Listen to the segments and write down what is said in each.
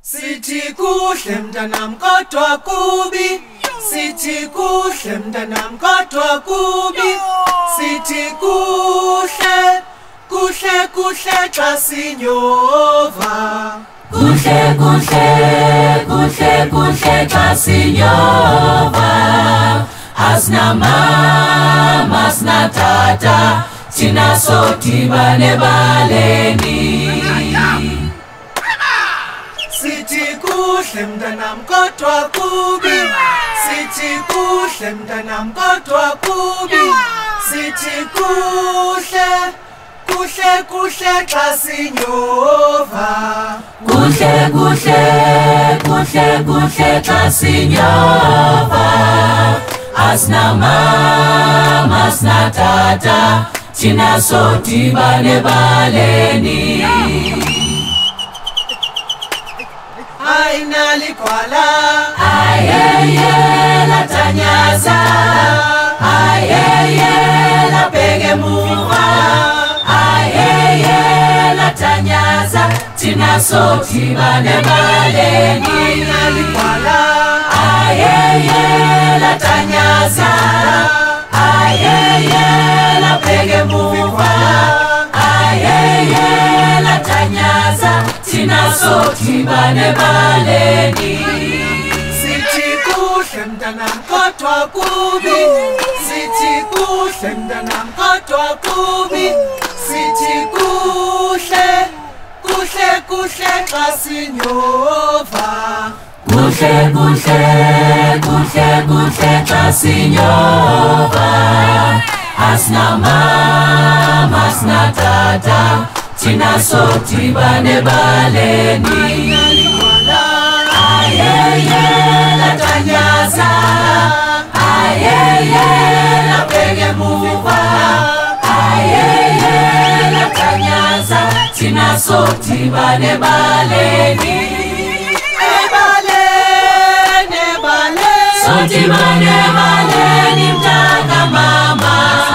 Sithi kuhle mntanam kodwa kubi, sithi kuhle mntanam kodwa kubi, sithi kuhle kuhle kuhle xa sinyova, kuhle kuhle kuhle kuhle xa sinyova, asinamama asinatata thina sodibana ebaleni. sithi kuhle mntanam kodwa kubi, sithi kuhle mntanam kodwa kubi, sithi kuhle kuhle kuhle xa sinyova, kuhle kuhle kuhle kuhle xa sinyova, asinamama asinatata thina sodibana ebaleni. ayinalikwala ayeye latanyaza, ayeye labheka emuva, ayeye latanyaza thina sodibana ebaleni. ayinalikwala ayeye latanyaza, ayeye labheka emuva, ayeye latanyaza thina sodibana ebaleni. sithi kuhle mntanam kodwa kubi, sithi kuhle mntanam kodwa kubi, sithi kuhle kuhle kuhle xa sinyova, kuhle kuhle kuhle kuhle xa sinyova, asinamama asinatata thina sodibana ebaleni. ayeye latanyaza, ayeye labheka emuva, ayeye latanyaza thina sodibana ebaleni. ebaleni ebaleni Sodibana ebaleni mntanga mama,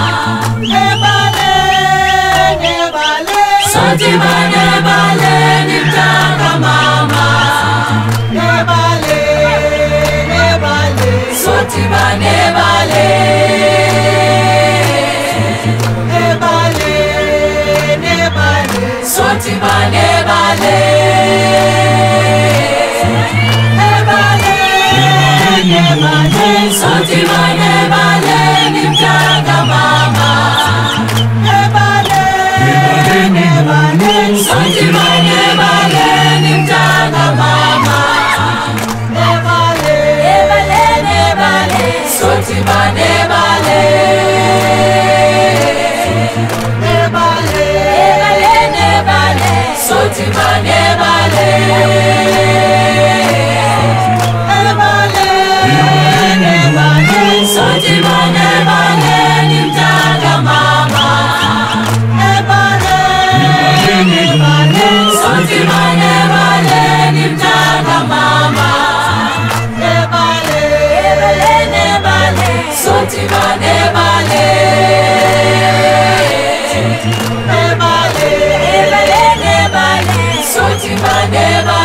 ebaleni ebaleni sodibana ebaleni mntanga mama, ebaleni ebaleni sodibana ebaleni, ebaleni ebaleni sodibana ebaleni, ebaleni ebaleni sodibana ebaleni mntanga mama, ebaleni ebaleni sodibana ebaleni mntanga mama, ebaleni ebaleni sodibana ebaleni, ebaleni sodibana ebaleni, ebaleni ebaleni sodibana ebaleni mntanga mama, ebaleni ebaleni sodibana ebaleni mntanga mama, ebaleni ebaleni sodibana ebaleni, ebaleni sodibana ebaleni.